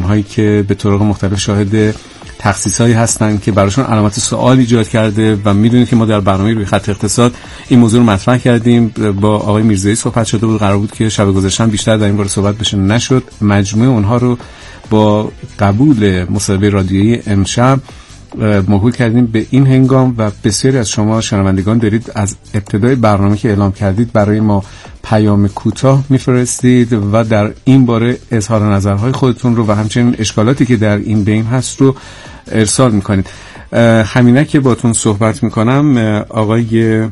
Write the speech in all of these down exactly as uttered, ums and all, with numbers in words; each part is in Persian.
اونهایی که به طرق مختلف شاهد تخصیصایی هستن که براشون علامت سوال ایجاد کرده و میدونید که ما در برنامه روی خط اقتصاد این موضوع رو مطرح کردیم. با آقای میرزایی صحبت شده بود، قرار بود که شب گذشته بیشتر در این باره صحبت بشه، نشد. مجموعه اونها رو با قبول مصاحبه رادیویی امشب موکول کردیم به این هنگام و بسیاری از شما شنوندگان دارید از ابتدای برنامه که اعلام کردید برای ما پیام کوتاه میفرستید و در این باره اظهار نظرهای خودتون رو و همچنین اشکالاتی که در این بین هست رو ارسال میکنید. همینه که باتون صحبت میکنم آقای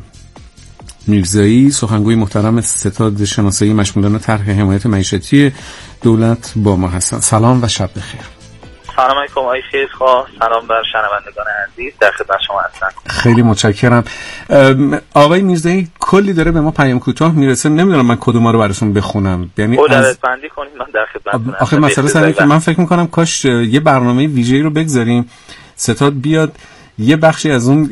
میرزایی، سخنگوی محترم ستاد شناسایی مشمولان طرح حمایت معیشتی دولت با ما هستن. سلام و شب بخیر. سلام علیکم آقای خیرخواه، سلام بر شنوندگان عزیز، در خدمت شما هستم. خیلی متشکرم. آقای میرزایی کلی داره به ما پیام کوتاه میرسه، نمیدونم من کدوم رو براتون بخونم. یعنی از بندی کنید من در خدمتتونم. آخه مسئله سره که من فکر میکنم کاش یه برنامه ویژه‌ای رو بگذاریم ستاد بیاد یه بخشی از اون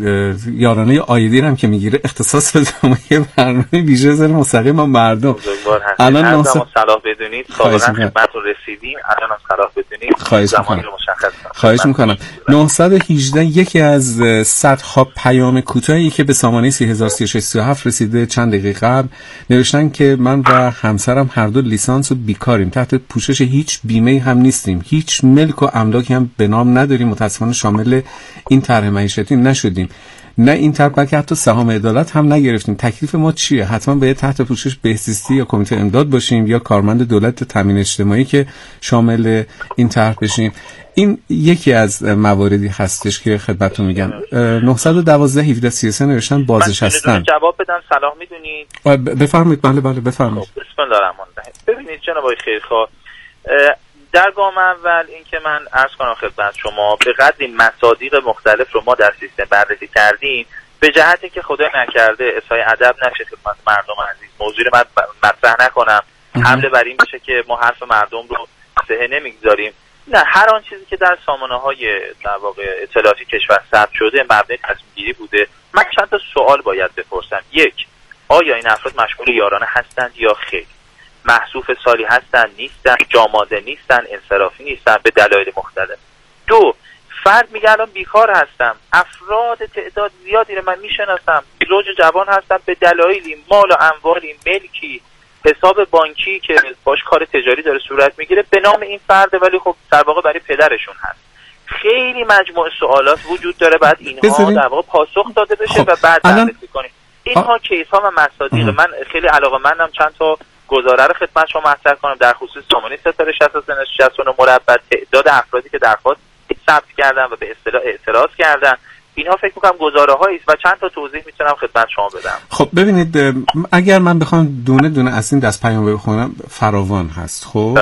یارانه آیدی هم که میگیره اختصاص بده یه برنامه ویژه زیر مستقیم با مردم. الان ناس صلاح بدونید سابقا خدمتتون رسیدیم، الان هم صلاح بدونید زمانی رو مشخص کنم. خواهش میکنم. نهصد و هجده یکی از صدها پیام کوتاهی که به سامانه سه هزار و سی و شش سی و هفت رسیده چند دقیقه قبل نوشتن که من و همسرم هر دو لیسانس و بیکاریم، تحت پوشش هیچ بیمه هم نیستیم، هیچ ملک و املاکی هم به نام نداریم، متاسفانه شامل این طرح معیشتی نشدیم، نه این طرح بلکه حتی سهام عدالت هم نگرفتیم. تکلیف ما چیه؟ حتما باید تحت پوشش بهزیستی یا کمیته امداد باشیم یا کارمند دولت تامین اجتماعی که شامل این طرح بشیم؟ این یکی از مواردی هستش که خدمتتون میگم. نهصد و دوازده هفده سی و سه نوشتن بازنشستن. من جواب بدم صلاح میدونید؟ بفرمایید. بله بله بفرمایید. خب بسم الله الرحمن الرحیم. ببینید جناب آقای خیرخواه، در گام اول این که من عرض کنم خدمت شما به قدری مصادیق مختلف رو ما در سیستم بررسی کردیم، به جهتی که خدا نکرده اسای ادب نشه خدمت مردم عزیز، موضوع رو من مطرح نکنم، حمله بر این بشه که ما حرف مردم رو صحه نمیگذاریم. نه، هر آن چیزی که در سامانه‌های در واقع اطلاعاتی کشور ثبت شده مبنی تصمیم گیری بوده. من چند تا سوال باید بپرسم. یک، آیا این افراد مشمول یارانه هستند یا خیر؟ محصوف سالی هستن نیستن، جاماده نیستن، انصرافی نیستن به دلایل مختلف. دو، فرد میگه الان بیکار هستم، افراد تعداد زیادی رو من میشناسم، زوج جوان هستن به دلایلی مال و اموالی، ملکی، حساب بانکی که باش کار تجاری داره صورت میگیره به نام این فرد، ولی خب در واقع برای پدرشون هست. خیلی مجموعه سوالات وجود داره، بعد اینها در واقع پاسخ داده بشه خب. و بعد بررسی کنیم. اینها کیس ها و مصادیق. من خیلی علاقه‌مندم چند تا گزاره رو خدمت شما مطرح کنم در خصوص سامانه ستاره شصت و سه شصت و نه مربع، تعداد افرادی که درخواست ثبت کردن و به اصطلاح اعتراض کردن. اینها فکر می‌کنم گزاره‌هایی است و چند تا توضیح میتونم خدمت شما بدم. خب ببینید، اگر من بخوام دونه دونه از این دست پیام بخونم فراوان هست. خب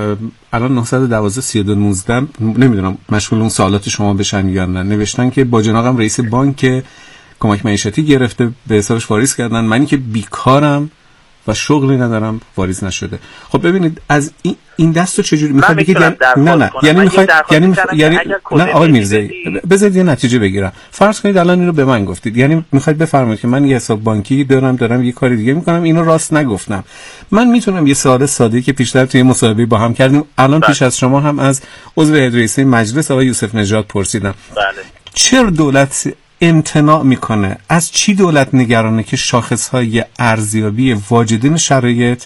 الان نهصد و دوازده سی و دو نوزده نمیدونم مشغول اون سوالات شما بشن یا نه. نوشتن که با جناقم رئیس بانک کمک معیشتی گرفته به حسابش واریز کردن، منی که بیکارم و شغلی ندارم واریز نشده. خب ببینید از این این دستو چجوری میخواد بگید؟ یعنی نه نه یعنی میخواید یعنی میخ... یعنی نه آقای میرزایی بذارید یه نتیجه بگیرم. فرض کنید الان اینو به من گفتید، یعنی میخواید بفرمایید که من یه حساب بانکی دارم دارم یه کاری دیگه میکنم، اینو راست نگفتم. من میتونم یه سوال ساده که پیشتر توی مصاحبه با هم کردیم الان پیش از شما هم از عضو هیئت رئیسه مجلس آقای یوسف نژاد پرسیدم. بله. چرا دولت امتناع میکنه؟ از چی دولت نگرانه که شاخصهای ارزیابی واجدین شرایط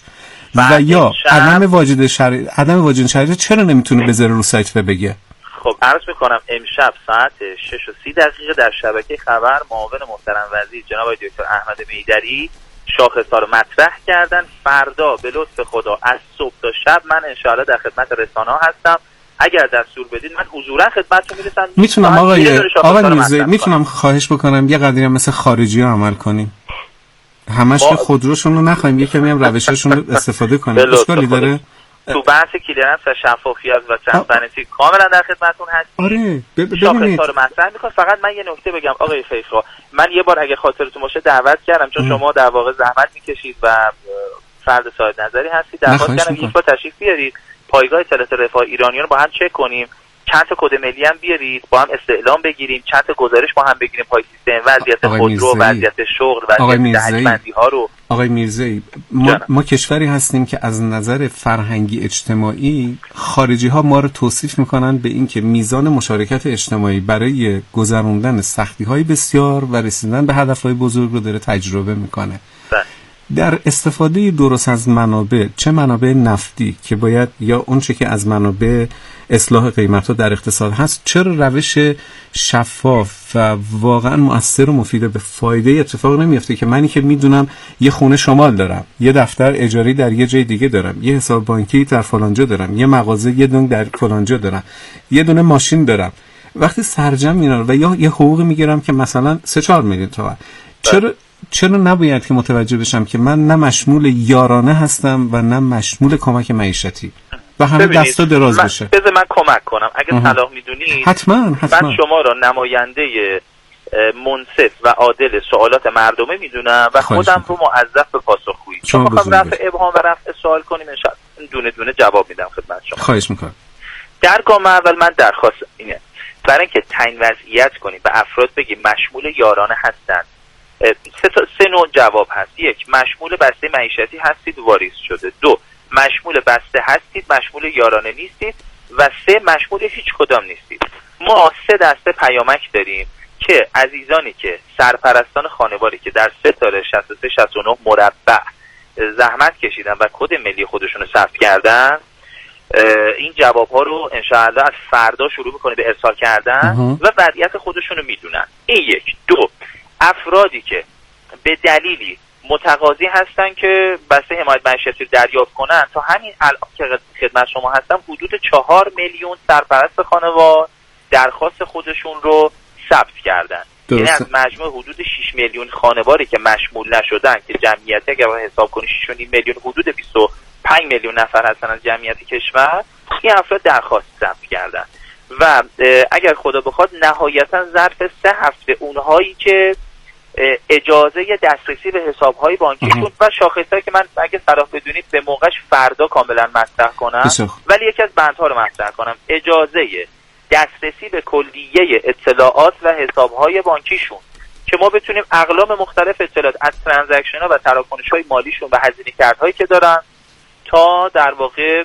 و یا عدم واجد شرایط عدم واجد شرایط چرا نمیتونه بذاره رو سایت و بگه؟ خب عرض میکنم امشب ساعت شش و سی دقیقه در شبکه خبر معاون محترم وزیر جناب آقای دکتر احمد میدری شاخصها رو مطرح کردن. فردا به لطف خدا از صبح تا شب من انشاءالله در خدمت رسانه‌ها هستم. اگر دستور بدید من حضورا خدمتتون میرسم. میتونم آقای آقای میرزایی میتونم خواهش بکنم یه قدری هم مثل خارجی ها عمل کنیم، همش که خودروشون رو نخوایم، یه کمی هم روشاشون رو استفاده کنیم. اشکالی داره؟ تو بحث کلیرنس و شفافیت و ترانسپرنسی کاملا در خدمتتون هستیم. آره ببینید شاخص‌ها رو مطرح می‌کنم. فقط من یه نکته بگم آقای خیرخواه، من یه بار اگه خاطرتون باشه دعوت کردم چون ام. شما در واقع زحمت می‌کشید و فرد صاحب نظری هستید، دعوت کردم یک بار تشریف بیارید پایگاه اطلاعات رفاه ایرانیان رو با هم چک کنیم، چند تا کد ملی هم بیارید با هم استعلام بگیریم، چند تا گزارش با هم بگیریم پای سیستم وضعیت خودرو، وضعیت شغل، وضعیت تهیه‌بندی ها رو آقای میرزایی، ما, ما کشوری هستیم که از نظر فرهنگی اجتماعی خارجی ها ما رو توصیف میکنن به این که میزان مشارکت اجتماعی برای گذراندن سختی های بسیار و رسیدن به هدف های بزرگ رو داره تجربه میکنه. در استفاده درست از منابع، چه منابع نفتی که باید یا اون چه که از منابع اصلاح قیمت‌ها در اقتصاد هست، چرا روش شفاف و واقعا مؤثر و مفید به فایده اتفاق نمیفته که منی که میدونم یه خونه شمال دارم، یه دفتر اجاری در یه جای دیگه دارم، یه حساب بانکی در فلانجا دارم، یه مغازه یه دونه در فلانجا دارم، یه دونه ماشین دارم، وقتی سرجم میارم و یا یه حقوقی میگیرم که مثلا سه چهار میلیون تومان، چرا چرا نباید که متوجه بشم که من نه مشمول یارانه هستم و نه مشمول کمک معیشتی و همه دستا دراز من بشه؟ بذار من کمک کنم اگه صلاح میدونید. حتما حتما. من شما را نماینده منصف و عادل سوالات مردمه میدونم و خودم رو موظف به پاسخگویی. چون میخوام رفع ابهام و رفع سوال کنیم انشاءالله دونه دونه جواب میدم خدمت شما. خواهش میکنم. در گام اول من درخواست اینه برای اینکه تعیین وضعیت کنیم به افراد بگیم مشمول یارانه هستند، سه تا سه نوع جواب هست. یک، مشمول بسته معیشتی هستید و واریز شده. دو، مشمول بسته هستید مشمول یارانه نیستید. و سه، مشمول هیچ کدام نیستید. ما سه دسته پیامک داریم که عزیزانی که سرپرستان خانواری که در ستاره شصت و سه شصت و نه مربع زحمت کشیدن و کد ملی خودشون رو ثبت کردن، این جواب ها رو انشاءالله از فردا شروع میکنه به ارسال کردن و وضعیت خودشون رو میدونن. این یک. دو، افرادی که به دلیلی متقاضی هستن که بسته حمایت معیشتی رو دریافت کنن، تا همین الان که خدمت شما هستم حدود چهار میلیون سرپرست خانوار درخواست خودشون رو ثبت کردن. یعنی از مجموع حدود شش میلیون خانواری که مشمول نشدن که جمعیت اگر حساب کنی شش و نیم میلیون حدود بیست و پنج میلیون نفر هستن از جمعیت کشور، این افراد درخواست ثبت کردن و اگر خدا بخواد نهایتا ظرف سه هفته اونهایی که اجازه دسترسی به حساب‌های بانکیشون و شاخصایی که من اگه صلاح بدونید به موقعش فردا کاملا مطرح کنم، ولی یکی از بندها رو مطرح کنم، اجازه دسترسی به کلیه اطلاعات و حساب‌های بانکیشون که ما بتونیم اقلام مختلف اطلاعات از ترانزکشن‌ها و تراکنش‌های مالیشون و هزینه کردهایی که دارن تا در واقع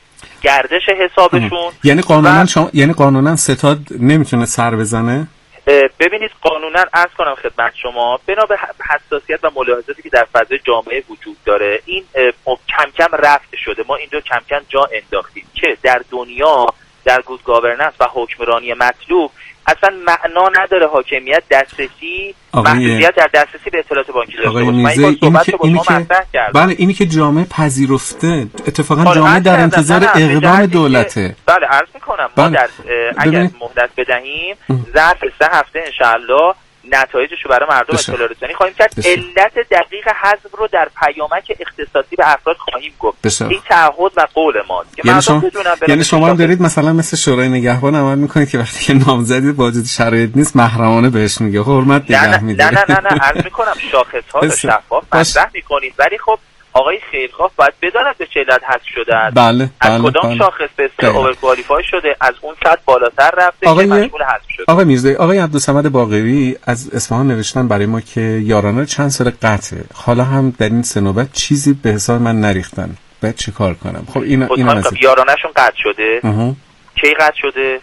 گردش حسابشون. یعنی قانونا شما یعنی قانونا ستاد نمیتونه سر بزنه؟ ببینید قانونا عرض کنم خدمت شما بنا به حساسیت و ملاحظاتی که در فضای جامعه وجود داره این کم کم رفع شده. ما اینجا کم کم جا انداختیم که در دنیا در گود گاورننس و حکمرانی مطلوب اصلا معنا نداره حاکمیت دسترسی محدودیت در دسترسی به اطلاعات بانکی داشته باشه. من این صحبت رو با شما مطرح کردم. بله اینی که جامعه پذیرفته، اتفاقا جامعه در انتظار اقدام دولته. بله عرض میکنم ما در اگر مهلت بدهیم ظرف سه هفته انشاءالله نتایجش رو برای مردم اطلاع رسانی خواهیم کرد. علت دقیق حذف رو در پیامک اختصاصی به افراد خواهیم گفت. بسیار. این تعهد و قول ماست که یعنی شما یعنی شما هم دارید مثلا مثل شورای نگهبان عمل میکنید که وقتی که نامزدی واجد شرایط نیست محرمانه بهش میگه حرمت نگه می‌داره. نه نه نه نه عرض میکنم شاخص‌ها رو شفاف مطرح میکنید، ولی خب آقای خیرخواه باید بداند به چه علت حذف شده است. بله، از بله، کدام بله. شاخص به اصطلاح اوورکوالیفای شده، از اون سطح بالاتر رفته که مشمول حذف شده. آقای میرزایی، آقای عبدالصمد باقری از اصفهان نوشتن برای ما که یارانه چند سال قطعه، حالا هم در این سه نوبت چیزی به حساب من نریختن، باید چه کار کنم؟ خب این اینا مثلا یارانه‌شون قطع شده. کی قطع شده؟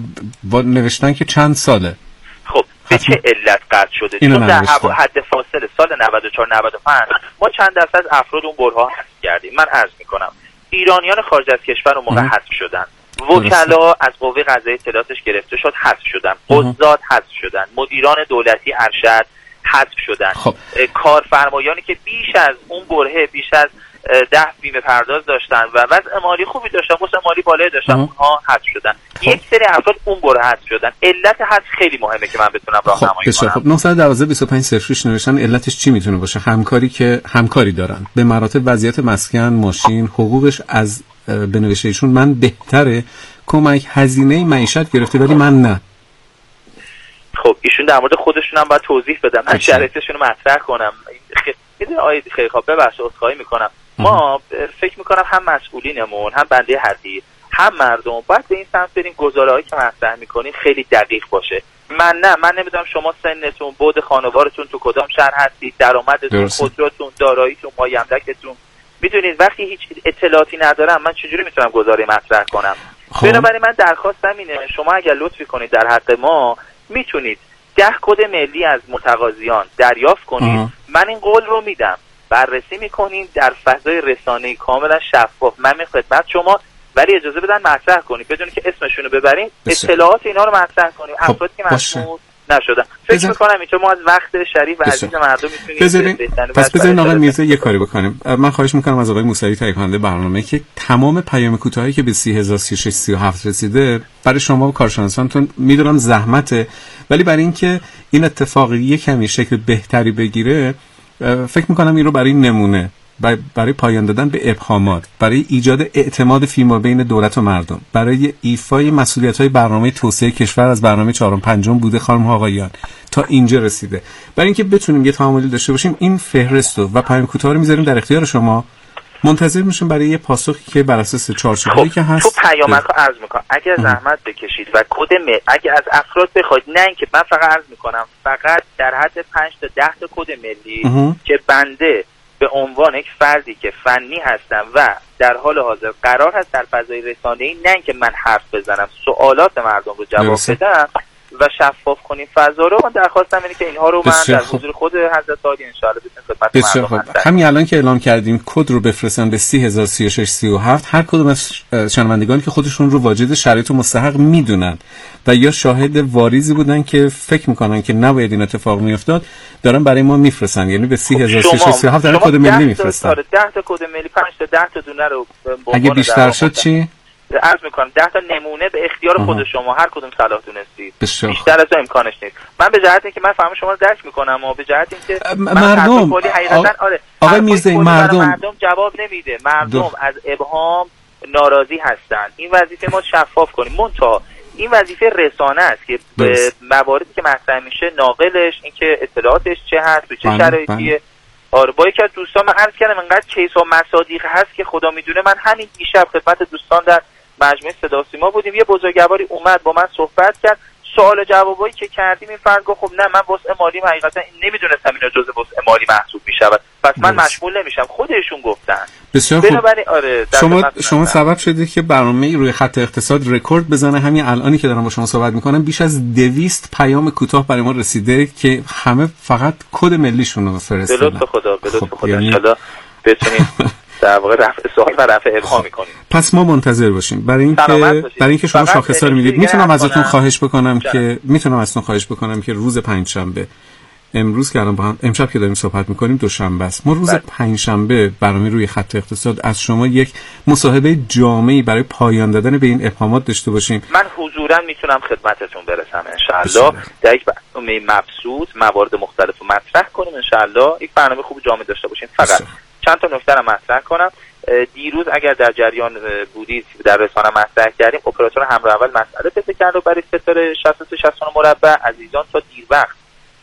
با نوشتن که چند ساله. خب به چه علت قطع شده؟ چون در حد فاصله سال نود و چهار نود و پنج ما چند درصد از افراد اون برها حذف کردیم. من عرض میکنم ایرانیان خارج از کشور اون موقع حذف شدن، وکلا از قوه قضاییه اطلاعاتش گرفته شد حذف شدن، قضات حذف شدن، مدیران دولتی ارشد حذف شدن. خب. کارفرمایانی که بیش از اون برهه بیش از ده بیمه پرداز داشتن و وضع مالی خوبی داشتن، وضع مالی بالایی داشتن، اونها حذف شدن. خب. یک سری افراد اون بره حذف شدن. علت حذف خیلی مهمه که من بتونم راهنمایی خب. کنم. خب نه یک دو بیست و پنج صفر شش نوشتن علتش چی میتونه باشه؟ همکاری که همکاری دارن به مراتب وضعیت مسکن، ماشین، حقوقش از بنوشته ایشون من بهتره کمک هزینه معیشت گرفته ولی من نه. خب ایشون در مورد خودشون هم باید توضیح بدم، من شرایطشون رو مطرح کنم. میدونی آقای خیلی خوب ببخشید عذرخواهی میکنم. ما فکر میکنم هم مسئولینمون هم بنده حدید هم مردم باید به این سمت بریم گزاره‌هایی که مطرح می‌کنیم خیلی دقیق باشه. من نه من نمیدونم شما سنتون، بعد خانوارتون تو کدام شهر هستید، درآمدتون، خودروتون، داراییتون، مایمدکتون، میدونید وقتی هیچ اطلاعاتی ندارم من چجوری میتونم گزاره‌ای مطرح کنم؟ بنابراین من درخواستم اینه شما اگر لطفی کنید در حق ما میتونید ده کد ملی از متقاضیان دریافت کنید. آه. من این قول رو میدم بررسی میکنیم در فضای رسانه‌ای کاملا شفاف. من می خدمت شما ولی اجازه بدن مطرح کنید بدون که اسمشون رو ببریم، اطلاعات اینا رو مطرح کنیم. خب افرادی که مسئول نشدن فکر بزن... میکنم اینجا ما از وقت شریف و عزیز مردم میتونیم پس بذارین آقای میرزا یه کاری بکنیم. من خواهش میکنم از آقای موسوی تهیه کننده برنامه که تمام پیام کوتاهی که به سی هزار و سی و شش سی و هفت رسیده برای شما و کارشناسانتون میدونم زحمته، ولی برای اینکه این اتفاق یه کمی شکل بهتری بگیره فکر میکنم این رو برای نمونه برای پایان دادن به ابهامات، برای ایجاد اعتماد فیما بین دولت و مردم، برای ایفای مسئولیت‌های برنامه توسعه کشور از برنامه چهارم پنجم بوده خانم آقایان تا اینجا رسیده، برای اینکه بتونیم یه تعاملی داشته باشیم این فهرست و پیام کوتاه رو میذاریم در اختیار شما. منتظر میشیم برای یه پاسخی که بر اساس چارچوبی که هست. تو پیامک رو عرض میکنم اگر زحمت بکشید و کد ملی اگر از افراد بخواید، نه اینکه من فقط عرض میکنم فقط در حد پنج تا ده تا کد ملی اه. که بنده به عنوان یک فردی که فنی هستم و در حال حاضر قرار هست در فضای رسانه‌ای نه اینکه من حرف بزنم، سوالات مردم رو جواب بدم و شفاف کنیم فضا رو. من درخواستم اینه که اینها رو من در حضور خود حضرت عالی ان شاء الله بتونم خدمت مردم هستم. همین الان که اعلام کردیم کد رو بفرستن به سی هزار و سی و شش سی و هفت، هر کدوم از شنوندگانی که خودشون رو واجد شرایط مستحق میدونن و یا شاهد واریزی بودن که فکر میکنن که نباید این اتفاق میافتاد دارن برای ما میفرستن، یعنی به سی هزار و سی و شش سی و هفت دارن کد ملی میفرستن. آره ده تا کد ملی پنج تا ده تا دونه رو اگه بیشتر شد چی؟ عرض میکنم ده تا نمونه به اختیار خود شما هر کدوم صلاح دونستید، بیشتر از امکانش نیست. من به جهت اینکه من فهم شما رو درک میکنم و به جهت اینکه مردم حقیقتا آره آقای میرزایی مردم مردم جواب نمیده، مردم دو. از ابهام ناراضی هستن. این وظیفه ما شفاف کنیم. منتها این وظیفه رسانه است که به مواردی که مطرح میشه ناقلش اینکه اطلاعاتش چه هست به چه شرایطیه. آره با یکی از دوستان من عرض کردم انقدر کیس و مصادیق هست که خدا میدونه. من همین دیشب خدمت دوستان در مجمع صدا و سیما بودیم، یه بزرگواری اومد با من صحبت کرد، سوال جوابایی که کردیم این فرد گفت خب نه من وسع مالی حقیقتا نمیدونستم اینا جزء وسع مالی محسوب میشود پس من مشمول نمیشم. خودشون گفتن. بسیار خوب. آره شما شما سبب شده که برنامه روی خط اقتصاد رکورد بزنه. همین الانی که دارم با شما صحبت میکنم بیش از دویست پیام کوتاه برای ما رسیده که همه فقط کد ملیشون رو فرستادن. به لطف خدا به لطف خدا ان شاءالله بتونیم در واقع رفع سوال و رفع ابهام می‌کنیم. پس ما منتظر باشیم. برای اینکه برای اینکه شما شاخصا رو میدید میتونم ازتون خواهش بکنم جا. که میتونم ازتون خواهش بکنم که روز پنجشنبه، امروز که الان با هم امشب که داریم صحبت می‌کنیم دوشنبه است، ما روز پنجشنبه برنامه روی خط اقتصاد از شما یک مصاحبه جامعی برای پایان دادن به این ابهامات داشته باشیم. من حضوراً میتونم خدمتتون برسم ان شاء الله. در یک برنامه مبسوط موارد مختلف رو مطرح کنیم ان شاء الله. یک برنامه خوب جامع داشته باشیم. فقط بسیار. چند تا نکته رو مطرح کنم. دیروز اگر در جریان بودید در رسانه مطرح کردیم اپراتور همراه اول مسئله پیدا کرد و برای ستاره شصت و سه شصت و نه مربع عزیزان تا دیر وقت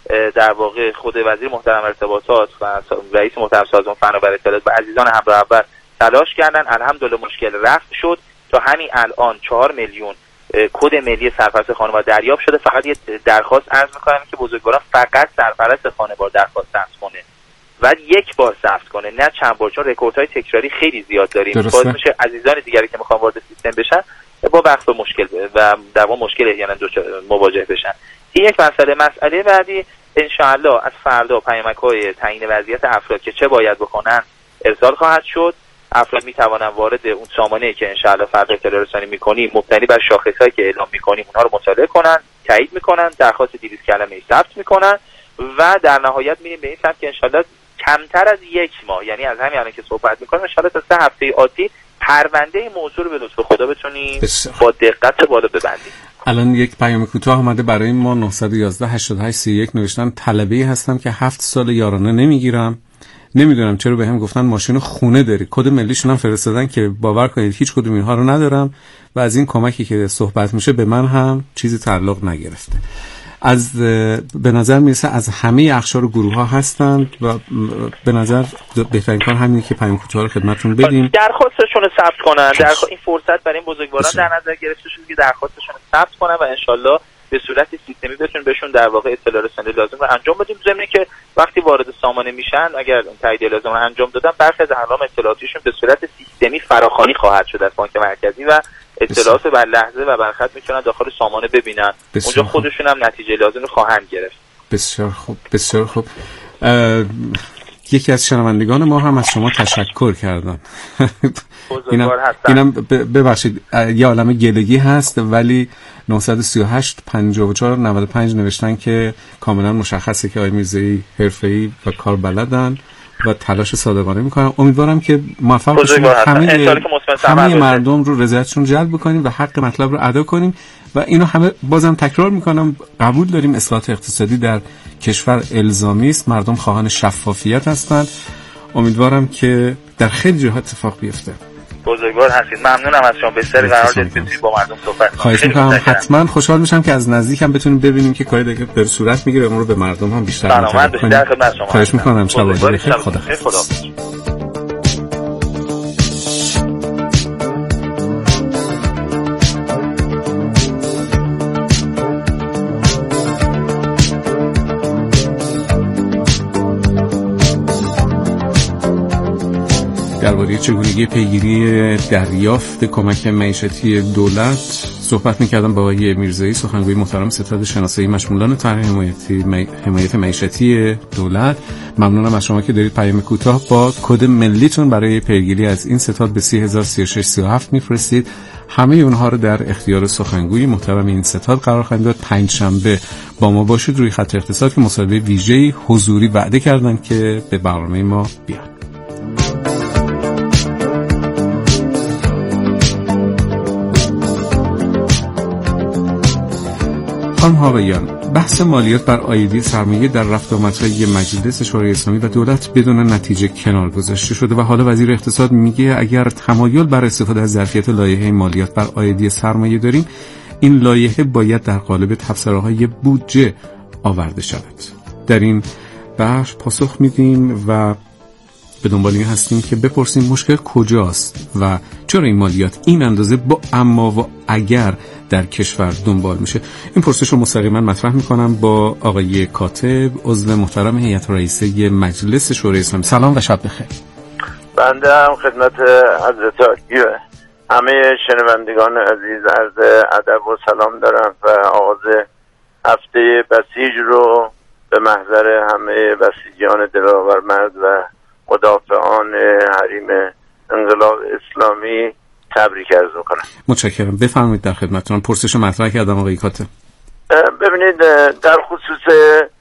در واقع خود وزیر محترم ارتباطات و رئیس محترم سازمان فناوری اطلاعات و عزیزان همراه اول تلاش کردن. الحمدلله مشکل رفع شد. تا همین الان چهار میلیون کد ملی سرپرست خانوار دریافت شده. فقط یه درخواست عرض می‌کنم که بزرگواران فقط سرپرست خانوار درخواست ثبت کنه و یک بار ثبت کنه نه چند بار، چون رکوردهای تکراری خیلی زیاد داریم. باعث میشه عزیزان دیگری که میخوان وارد سیستم بشن با وقت و مشکل و در واقع مشکل احیانا مواجه بشن. این یک مسئله. مسئله بعدی ان شاء الله از فردا پیامک‌های تعیین وضعیت افراد که چه باید بکنن ارسال خواهد شد. افراد میتوانن وارد اون سامانه‌ای که ان شاء الله فردا اطلاع رسانی می‌کنیم مبتنی بر شاخص‌هایی که اعلام می‌کنیم اونها رو مطالعه کنن، تایید می‌کنن، درخواست دویست کلمه‌ای ثبت می‌کنن و در نهایت میریم به این سمت که ان شاء الله کمتر از یک ماه، یعنی از همین الان که صحبت می‌کنیم ان شاء الله تا سه هفته آتی پرونده این موضوع رو به لطف خدا بتونیم با دقت بالا ببندیم. الان یک پیام کوتاه اومده برای ما نه یک یک هشت هشت سی یک نوشتن طلبه‌ای هستم که هفت سال یارانه نمیگیرم، نمیدونم چرا بهم گفتن ماشین خونه داری. کد ملیشون هم فرستادن که باور کنید هیچ کدوم اینها رو ندارم و از این کمکی که صحبت میشه به من هم چیزی تعلق نگرفته. از به نظر میرسه از همه اقشار و گروه ها هستند و به نظر بهترین کار همینه که پیام کوتاه رو خدمتتون بدیم، درخواستشون رو ثبت کنن. در این فرصت برای این بزرگواران در نظر گرفته شده که درخواستشون رو ثبت کنن و انشالله به صورت سیستمی بتونیم بهشون در واقع اطلاع رسانی لازم رو انجام بدیم. ضمن که وقتی وارد سامانه میشن اگر اون تایید لازم رو انجام دادن برخی از اعلام اطلاعاتیشون به صورت سیستمی فراخوانی خواهد شد از بانک مرکزی و اطلاعات بر لحظه و بر خط میتونن داخل سامانه ببینن. اونجا خودشون هم نتیجه لازم رو خواهند گرفت. بسیار خوب، بسیار خوب. یکی از شنوندگان ما هم از شما تشکر کردن. اینم, اینم ببخشید یه عالمه گلگی هست ولی نه سه هشت پنجاه و چهار نود و پنج نوشتن که کاملا مشخصه که آقای میرزایی حرفه‌ای و کاربلدن و تلاش صادقانه میکنن. امیدوارم که موفق باشیم همه همه مردم رو رضایتشون جلب بکنیم و حق مطلب رو ادا کنیم و اینو همه بازم تکرار میکنم قبول داریم اصلاحات اقتصادی در کشور الزامی است، مردم خواهان شفافیت هستند. امیدوارم که در خیلی جاها اتفاق بیفته. بزرگوار هستید. ممنونم از شما. بسیار قرار دادید بتونید با مردم صحبت کنید. خواهش می‌کنم. حتما خوشحال میشم که از نزدیک هم بتونیم ببینیم که کاری دیگه در صورت میگیره اون رو به مردم هم بیشتر معرفی کنیم. خواهش می‌کنم. شب بخیر. خدا خدا. درباره چگونگی پیگیری دریافت کمک معیشتی دولت صحبت می‌کردم با آقای میرزایی، سخنگوی محترم ستاد شناسایی مشمولان طرح حمایتی حمایت معیشتی دولت. ممنونم از شما که دارید پیام کوتاه با کد ملیتون برای پیگیری از این ستاد به سه هزار و سی و شش سی و هفت میفرستید. همه اونها رو در اختیار سخنگوی محترم این ستاد قرار خواهیم داد. پنج شنبه با ما باشید روی خط اقتصاد که مصاحبه ویژه‌ای حضوری وعده کردن که به برنامه ما بیاد. خانم ها آقایان، بحث مالیات بر عایدی سرمایه در رفت آمدهای مجلس شورای اسلامی و دولت بدون نتیجه کنار گذاشته شده و حالا وزیر اقتصاد میگه اگر تمایل بر استفاده از ظرفیت لایحه مالیات بر عایدی سرمایه داریم، این لایحه باید در قالب تبصره‌های بودجه آورده شود. در این بحث پاسخ میدیم و به دنبال این هستیم که بپرسیم مشکل کجاست و چرا این مالیات این اندازه با اما و اگر در کشور دنبال میشه. این پرسش رو مستقیما مطرح میکنم با آقای کاتب، عضو محترم هیئت رئیسه مجلس شورای اسلامی. سلام و شب بخیر. بنده هم خدمت حضرت عالی همه شنوندگان عزیز عرض ادب و سلام دارم و آغاز هفته بسیج رو به محضر همه بسیجیان دلاورمرد و مدافعان حریم انقلاب اسلامی تبریک عرض میکنم. متشکرم. بفرمایید در خدمتتونم. پرسش مطرح کردم آقای کاتب. ببینید در خصوص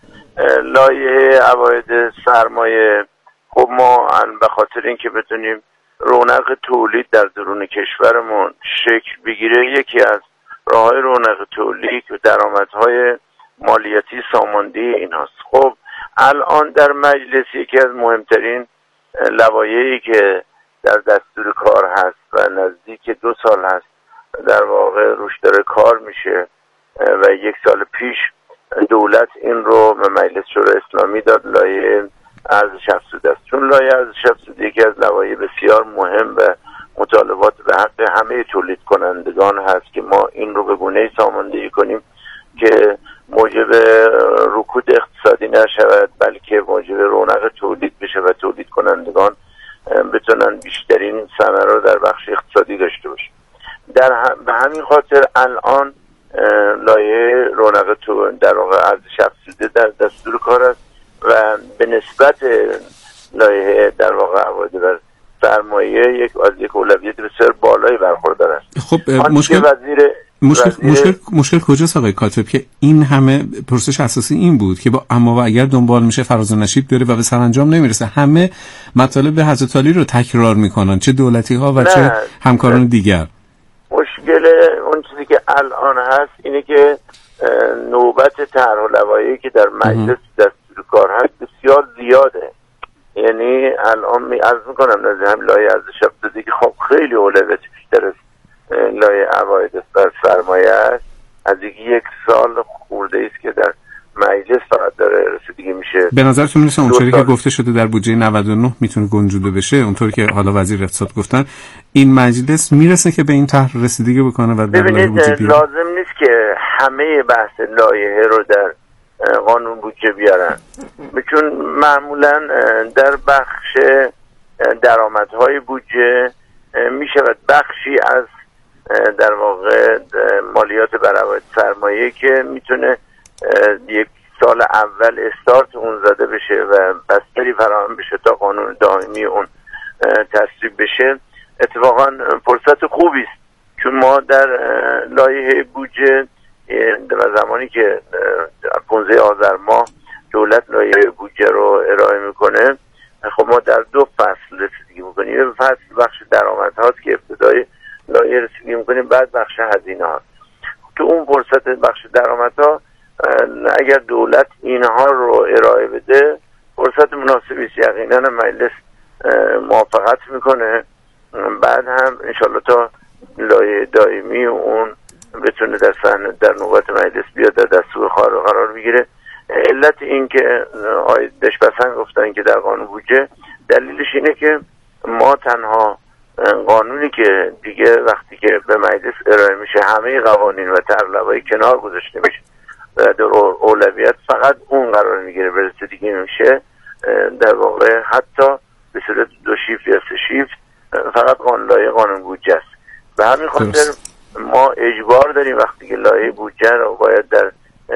لایحه عواید سرمایه، خب ما به خاطر اینکه بتونیم رونق تولید در درون کشورمون شکل بگیره، یکی از راههای رونق تولید و درآمدهای مالیاتی ساماندهی ایناست. خب الان در مجلس یکی از مهمترین لوایحی که در دستور کار هست و نزدیک دو سال هست در واقع روش داره کار میشه و یک سال پیش دولت این رو به مجلس شورای اسلامی داد، لایحه ارزش افزوده است. چون لایحه ارزش افزوده یکی از لوایح بسیار مهم و مطالبات به حق همه تولید کنندگان هست که ما این رو به گونه‌ای ساماندهی کنیم که موجب رکود اقتصادی نشود بلکه موجب رونق تولید بشه و تولید کنندگان بتونن بیشترین ثمره رو در بخش اقتصادی داشته باشه. در هم به همین خاطر الان لایحه رونق تو در واقع ارزش افزوده در دستور کار است و به نسبت لایحه در واقع عواید بر سرمایه یک از یک اولویت بسیار بالایی برخوردار است. خب مشکل وزیر مشکل, وزیر مشکل مشکل کجاست آقای کاتب که این همه پرسش اساسی این بود که با اما و اگر دنبال میشه فراز و نشیب داره و به سرانجام نمیرسه. همه مطالب حضرت عالی رو تکرار میکنن، چه دولتی ها و نه. چه همکاران نه. دیگر. مشکل اون چیزی که الان هست اینه که نوبت طرح و لوایحی که در مجلس دستور کار هست بسیار زیاده. یعنی الان می عرض میکنم نظر هم لایحه ارزش افزوده که خب خیلی اولویت بیشتر از لایحه عواید بر سرمایه است، از یک سال خورده است که در مجلس فقط داره رسیدگی میشه. به نظرتون میرسه اونطوری که گفته شده در بودجه نود و نه میتونه گنجوده بشه، اونطوری که حالا وزیر اقتصاد گفتن، این مجلس میرسه که به این طرح رسیدگی بکنه و در لایحه بودجه بیاره؟ لازم نیست که همه بحث لایحه رو در قانون بودجه بیارن، چون معمولا در بخش درآمدهای بودجه میشود بخشی از در واقع مالیات بر عواید سرمایه که میتونه یک سال اول استارت اون زده بشه و بستری فراهم بشه تا قانون دائمی اون تصویب بشه، اتفاقا فرصت خوبی است. چون ما در لایحه بودجه و زمانی که پانزده آذر ماه دولت لایحه بودجه رو ارائه میکنه، خب ما در دو فصل رسیدگی میکنیم. یه فصل بخش درآمد هاست که ابتدای لایحه رسیدگی میکنیم، بعد بخش هزینه ها. تو اون فرصت بخش درآمد ها اگر دولت اینها رو ارائه بده، فرصت مناسبی است. یقینا مجلس موافقت میکنه، بعد هم انشالله تا لایحه دائمی اون بتونه در صحنه در نوبت مجلس بیاد در دستور کار قرار بگیره. علت این که آقای دشپسند گفتن که در قانون بودجه، دلیلش اینه که ما تنها قانونی که دیگه وقتی که به مجلس ارائه میشه همه قوانین و طرح‌لوایی کنار گذاشته میشه و در اولویت فقط اون قرار میگیره به رسیدگی میشه، در واقع حتی به صورت دو شیفت یا سه شیفت فقط قانون لایحه قانون بودجه است. به همین خاطر ما اجبار داریم وقتی که لایحه بودجه رو باید در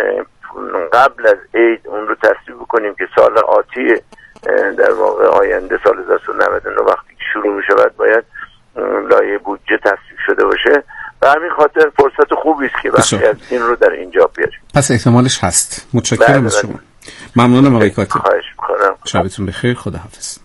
قبل از عید اون رو تصویب کنیم که سال آتی در واقع آینده سال هزار و سیصد و نود و نه وقتی که شروع میشه باید لایحه بودجه تصویب شده باشه. به همین خاطر فرصت خوبی است که وقتی از این رو در اینجا بیاریم. پس احتمالش هست. متشکرم از شما. ممنونم آقای کاتب. خواهش می‌کنم. شبتون بخیر. خداحافظ.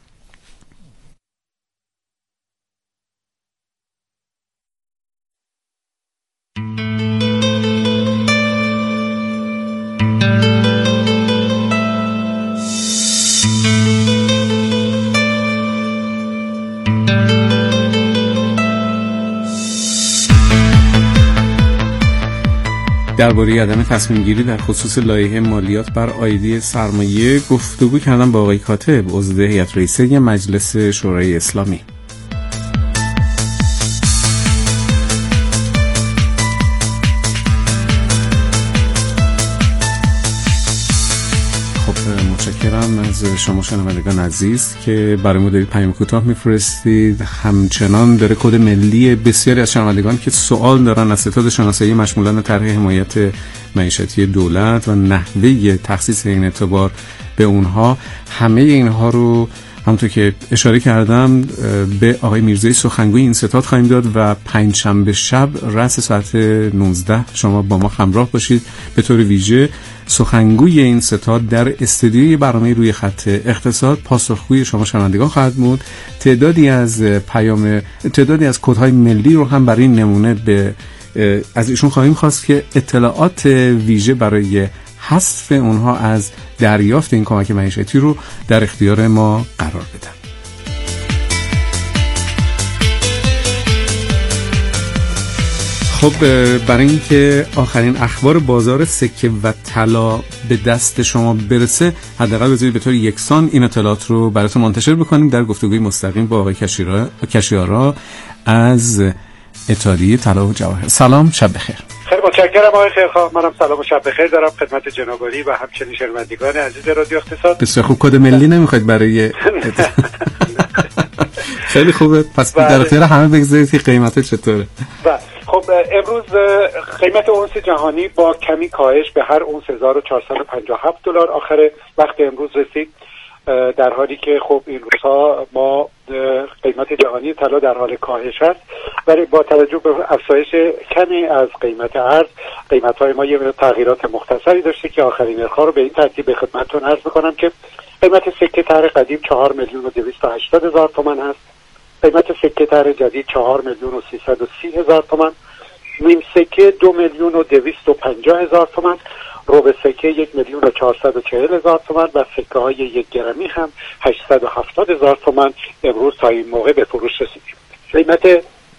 درباره عدم تصمیم گیری در خصوص لایحه مالیات بر عایدی سرمایه گفتگو کردم با آقای کاتب، عضو هیئت رئیسه مجلس شورای اسلامی. متشکرم از شما شنوندگان عزیز که برای ما دارید پیام کوتاه میفرستید. همچنان داره کد ملی بسیاری از شنوندگان که سوال دارن از ستاد شناسایی مشمولان طرح حمایت معیشتی دولت و نحوه تخصیص این اعتبار به اونها، همه اینها رو همونطور که اشاره کردم به آقای میرزایی سخنگوی این ستاد خواهیم داد و پنجشنبه شب رأس ساعت نوزده شما با ما همراه باشید. به طور ویژه سخنگوی این ستاد در استودیوی برنامه روی خط اقتصاد پاسخگوی شما شنوندگان خواهد بود. تعدادی از پیام تعدادی از کدهای ملی رو هم برای نمونه به از ایشون خواهیم خواست که اطلاعات ویژه برای حذف اونها از دریافت این کمک معیشتی رو در اختیار ما قرار بدن. خب برای اینکه آخرین اخبار بازار سکه و طلا به دست شما برسه، حداقل بذارید به طور یکسان این اطلاعات رو براتون منتشر بکنیم در گفتگوی مستقیم با آقای کشیارا از اتحادیه طلا و جواهر. سلام، شب بخیر. خیلی متشکرم آقای خیرخواه. منم سلام و شب بخیر دارم خدمت جناب عالی و همچنین شنوندگان عزیز رادیو اقتصاد. بسیار خوب. کد ملی نمیخواید برای خیلی خوبه. پس در اختیار همه بگذارید که قیمت چطوره. بله. خب امروز قیمت اونس جهانی با کمی کاهش به هر اونس هزار و چهارصد و پنجاه و هفت دلار آخر وقت امروز رسید، در حالی که خب این روزها ما قیمت جهانی طلا در حال کاهش است، ولی با توجه به افزایش کمی از قیمت ارز، قیمت‌های ما یه تغییرات مختصری داشته که آخرین نرخ‌ها رو به این ترتیب به خدمتتون عرض می‌کنم که قیمت سکه طرح قدیم چهار میلیون و دویست و هشتاد هزار تومان هست، قیمت سکه طرح جدید چهار میلیون و سیصد و سی هزار تومان، نیم سکه دو میلیون و دویست و پنجاه هزار تومان، ربع سکه یک میلیون و چهارصد و چهل هزار تومان و سکه های یک گرمی هم هشتصد و هفتاد هزار تومان امروز تا این موقع به فروش رسیدیم. قیمت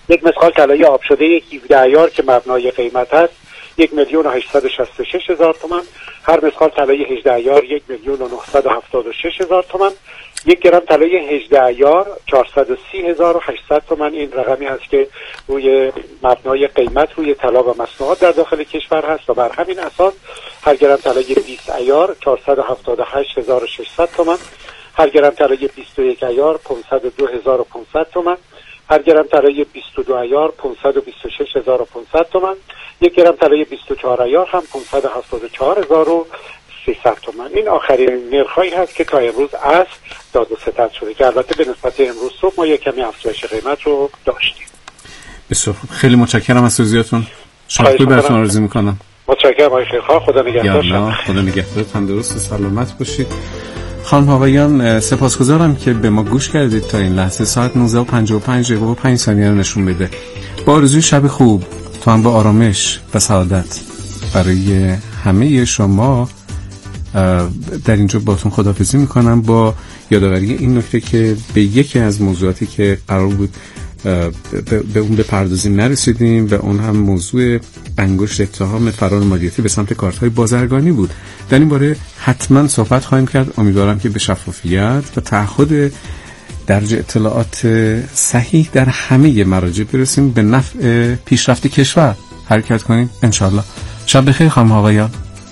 یک مسقال طلای آب شده هفده عیار که مبنای قیمت هست یک میلیون و هشتصد و شصت و شش هزار تومان. هر مسقال طلای هجده عیار یک میلیون و نهصد و هفتاد و شش هزار تومان. یک گرم طلای هجده عیار چهارصد و سی هزار و هشتصد تومان. این رقمی هست که روی مبنای قیمت روی طلا و مصنوعات در داخل کشور هست و بر همین اساس هر گرم طلای بیست عیار چهارصد و هفتاد و هشت هزار و ششصد تومان. هر گرم طلای بیست و یک عیار پانصد و دو هزار و پانصد تومان. هر گرم طلای بیست و دو عیار پانصد و بیست و شش هزار و پانصد تومان. یک گرم طلای بیست و چهار عیار هم پانصد و هفتاد و چهار هزار و سیصد تومان. این آخرین نرخ‌هایی هست که تا امروز از داد و ستد شده که البته به نسبت امروز صبح ما یک کمی افزایش قیمت رو داشتیم. بسیار خوب، خیلی متشکرم از توضیحاتون. شکر براتون آرزو میکنم. متشکرم آقای خیرخواه، خدا نگهدار. خدا نگهدار، تندرست و سلامت باشید. خانم آقایان، سپاسگزارم که به ما گوش کردید تا این لحظه. ساعت نوزده و پنجاه و پنج دقیقه و پنج ثانیه رو نشون میده. با آرزوی شب خوب، تو هم با آرامش و سعادت برای همه شما در اینجا باتون خداحافظی میکنم با یادآوری این نکته که به یکی از موضوعاتی که قرار بود به اون بپردازیم نرسیدیم و اون هم موضوع انگشت اتهام فرار مالیاتی به سمت کارت‌های بازرگانی بود. در این باره حتما صحبت خواهیم کرد. امیدوارم که به شفافیت و تعهد درج اطلاعات صحیح در همه مراجع برسیم، به نفع پیشرفت کشور حرکت کنیم انشالله. شب بخیر خانم آقایان.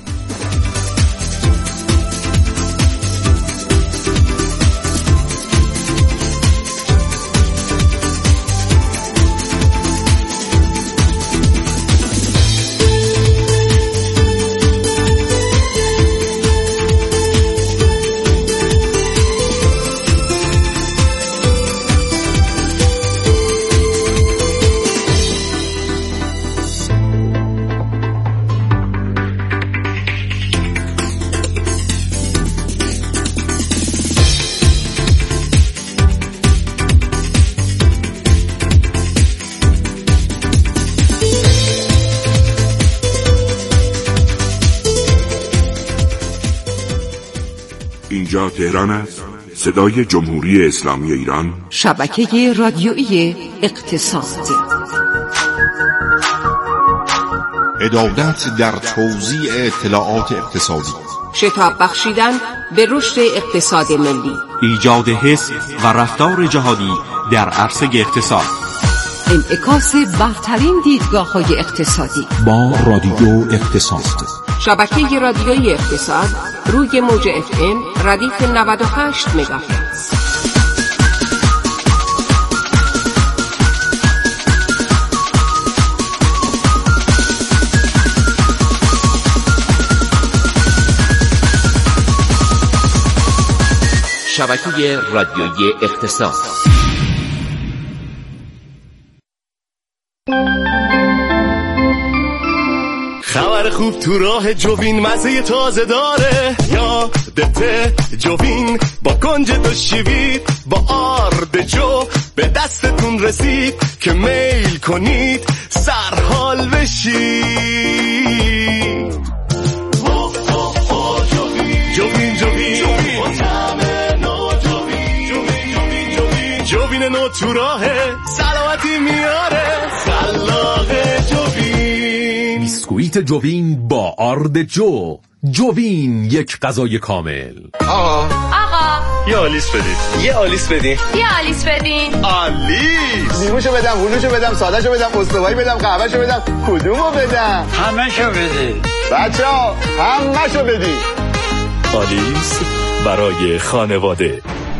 اینجا تهران است، صدای جمهوری اسلامی ایران، شبکه رادیویی اقتصاد. عدالت در توزیع اطلاعات اقتصادی، شتاب بخشیدن به رشد اقتصاد ملی، ایجاد حس و رفتار جهادی در عرصه اقتصاد، انعکاس برترین دیدگاه‌های اقتصادی با رادیو اقتصاد. شبکه رادیویی اقتصاد روی موج اف ام ردیف نود و هشت مگاهرتز. شبکه رادیویی اقتصاد. خبر خوب تو راه جوین مزه تازه داره، یادته جوین با کنج دو شیوید با آرد جو به دستتون رسید که میل کنید سرحال بشید. جوین جوین با طعم نو جوین جوین جوین جوین نو تو راهه سلامتی میاره خلاق جوین. بیسکویت جوین با آرد جو. جوین یک غذای کامل. آقا آقا یه آلیس بدید، یه آلیس بدید، یه آلیس بدین. آلیس. نیموشو بدم، هلوشو بدم، سادهشو بدم، استوایی بدم، قهوهشو بدم، کدومو بدم؟ همه‌شو بدید. بچه‌ها همه‌شو بدید. آلیس برای خانواده.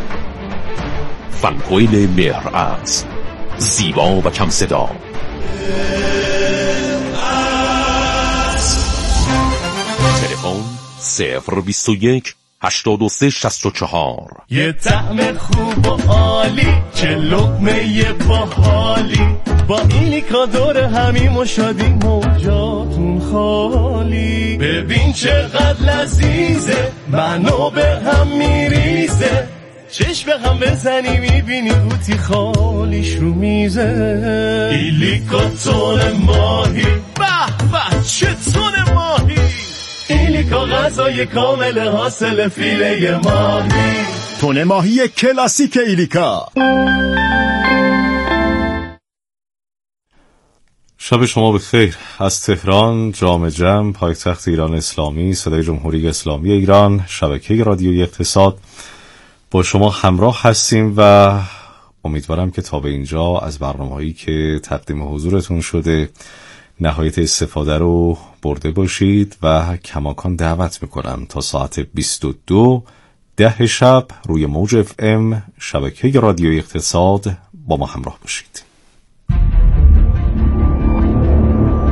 فنکویل مهرعز، زیبا و کم صدا. تلفن صفر بیست و یک هشتاد و سه شصت و چهار. یه طعم خوب و عالی، چه لقمه باحالی، با اینیکا دور همیم و شادی موجاتون خالی. ببین چقدر لذیذه، منو به هم میریزه، چشم به هم بزنی میبینی قوطی خالیش رو میزه. ایلیکا تون ماهی، به به چه تون ماهی، ایلیکا غذای کامل حاصل فیله ماهی. تون ماهی کلاسیک ایلیکا. شب شما بخیر. از تهران، جام جم، پایتخت ایران اسلامی، صدای جمهوری اسلامی ایران، شبکه رادیویی اقتصاد با شما همراه هستیم و امیدوارم که تا به اینجا از برنامه‌هایی که تقدیم حضورتون شده نهایت استفاده رو برده باشید و کماکان دعوت میکنم تا ساعت بیست و دو ده شب روی موج اف ام شبکه رادیویی اقتصاد با ما همراه باشید.